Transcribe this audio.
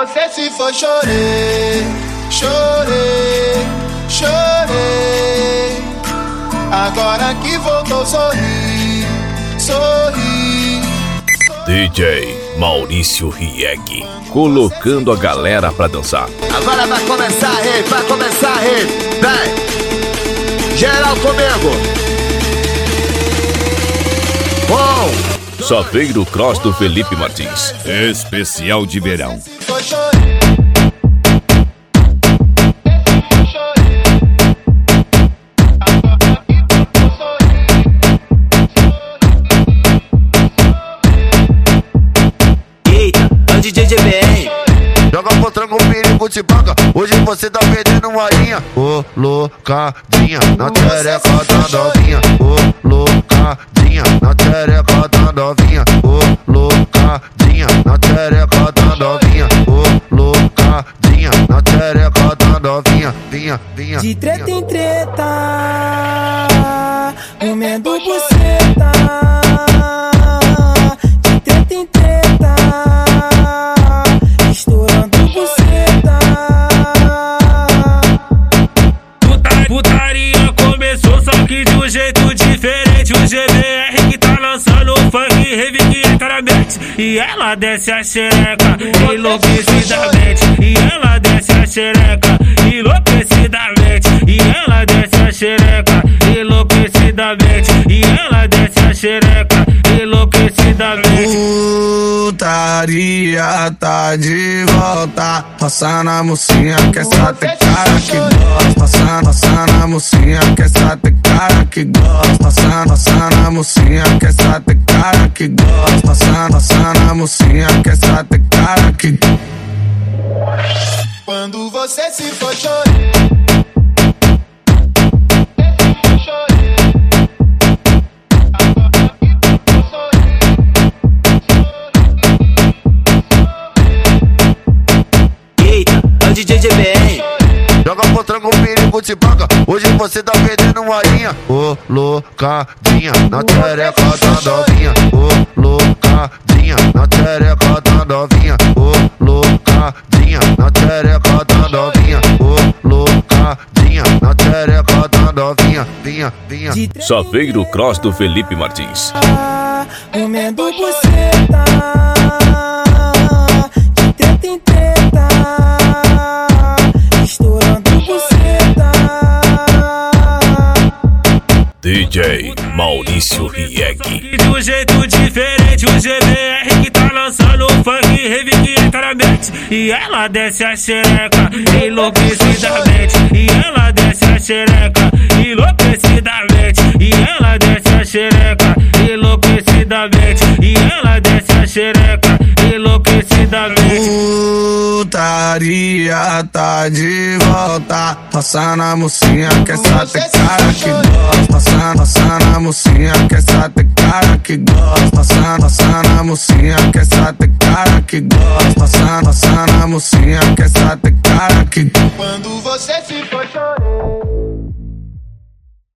você se foi, chorei, chorei, chorei. Agora que voltou, sorri, sorri. DJ Maurício Rieg, colocando a galera pra dançar. Agora vai começar, rei, vai começar, rei. Vem, geral comigo. Saveiro Cross do Felipe Martins, especial de verão. Eita, é o DJ GBR. Joga pro tranco, perigo te paga. Hoje você tá perdendo uma linha. Ô, loucadinha, na tereca da novinha. Ô, loucadinha, na tereca da novinha. Ô, loucadinha, na tereca da novinha. Ô, loucadinha, na tereca da novinha. Vinha, vinha. De treta em treta, comendo buceta. De treta em treta, estourando buceta. Putaria começou, só que de um jeito diferente. O GBR que tá lançando funk, rave que entra na mente. E ela desce a xereca enlouquecidamente. E ela desce a xereca enlouquecidamente. E ela desce a xereca enlouquecidamente. E ela desce a xereca enlouquecidamente. Putaria tá de volta. Roça na mocinha que essa tem cara que gosta. Roça na mocinha que essa tem cara que gosta. Roça na mocinha que essa tem cara que gosta. Roça na mocinha que essa tem cara que. Quando você se foi, chorei. Eita, é o DJ GBR. Joga pro tranco, perigo te paga. Hoje você tá perdendo uma linha. Ô, loucadinha, na tereca da novinha. Ô, loucadinha, na tereca da novinha. Ô, loucadinha, na tereca da novinha. Ô, loucadinha, na tereca da novinha. Vinha, vinha. Saveiro Cross do Felipe Martins. Comendo buceta. De treta em treta, estourando buceta. DJ Maurício Rieg. De um jeito diferente, o GBR que tá lançando funk, rave que entra na mente. E ela desce a xereca enlouquecidamente. E ela desce a xereca enlouquecidamente. E ela desce a xereca enlouquecidamente. E ela desce a xereca enlouquecidamente. Putaria tá de volta. Roça na mocinha que essa tem cara que gosta. Roça na mocinha que essa tem cara que gosta. Roça na mocinha que essa tem cara que gosta. Roça na mocinha que essa tem cara que. Quando você se foi, chorei.